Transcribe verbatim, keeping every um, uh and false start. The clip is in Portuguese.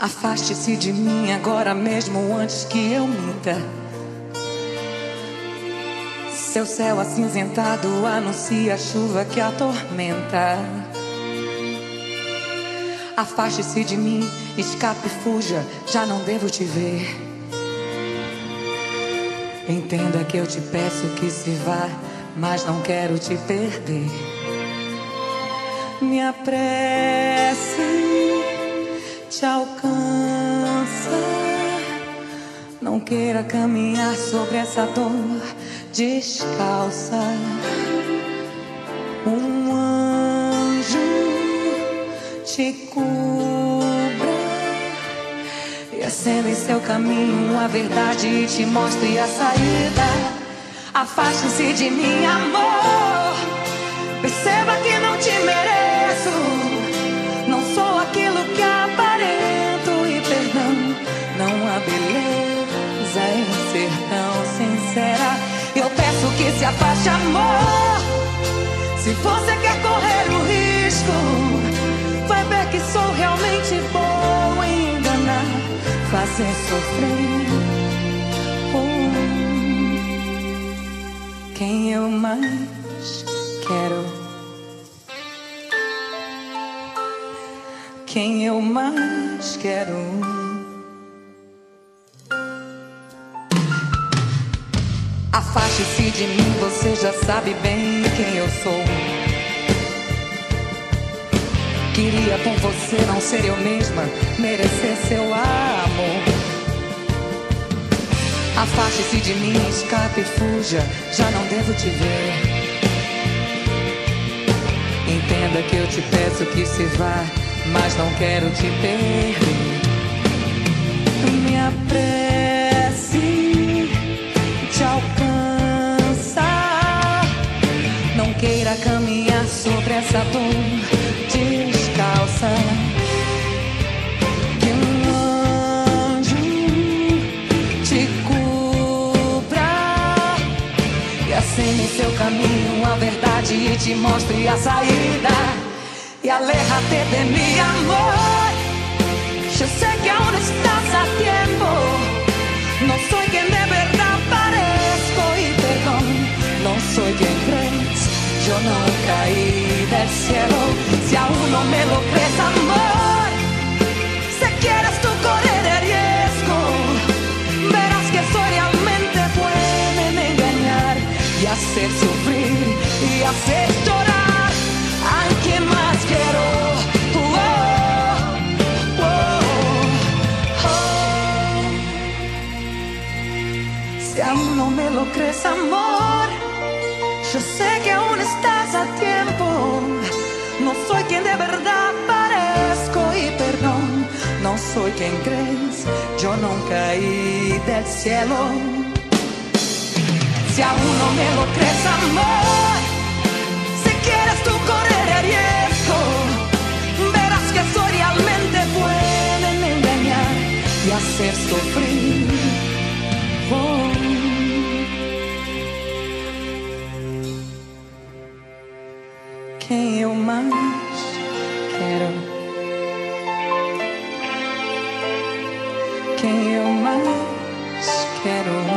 Afaste-se de mim agora mesmo antes que eu minta. Seu céu acinzentado anuncia a chuva que atormenta. Afaste-se de mim, escape, fuja, já não devo te ver. Entenda que eu te peço que se vá, mas não quero te perder. Minha prece te alcança. Não queira caminhar sobre essa dor descalça. Um anjo te cubra e acenda em seu caminho a verdade e te mostre a saída. Afaste-se de mim, amor. Perceba que não te mereço. Não sou aquilo que aparento. E perdão, não há beleza em ser tão sincera. Eu peço que se afaste, amor. Se você quer correr o risco, vai ver que sou realmente bom em enganar, fazer sofrer. Oh, quem eu mais quero, quem eu mais quero. Afaste-se de mim, você já sabe bem quem eu sou. Queria com você não ser eu mesma, merecer seu amor. Afaste-se de mim, escape, fuja, já não devo te ver. Entenda que eu te peço que se vá, mas não quero te perder. Minha prece te alcança. Não queira caminhar sobre essa dor descalça. Que um anjo te cubra e acenda em seu caminho a verdade e te mostre a saída. Y aléjate de mi amor. Yo sé que aún estás a tiempo. No soy quien de verdad parezco y perdón, no soy quien crees. Yo no caí del cielo. Si aún no me lo crees, amor, si quieres tú correr el riesgo, verás que soy realmente buena en engañar y hacer sufrir y hacer llorar. Ay, ¿qué más quiero? Oh, oh, oh. Si aún no me lo crees, amor, yo sé que aún estás a tiempo. No soy quien de verdad parezco y perdón, no soy quien crees. Yo no caí del cielo. Si aún no me lo crees, amor, si quieres tú correr el riesgo, verás que soy realmente buena en engañar y hacer sufrir. Oh. Quem eu mais quero, quem eu mais quero.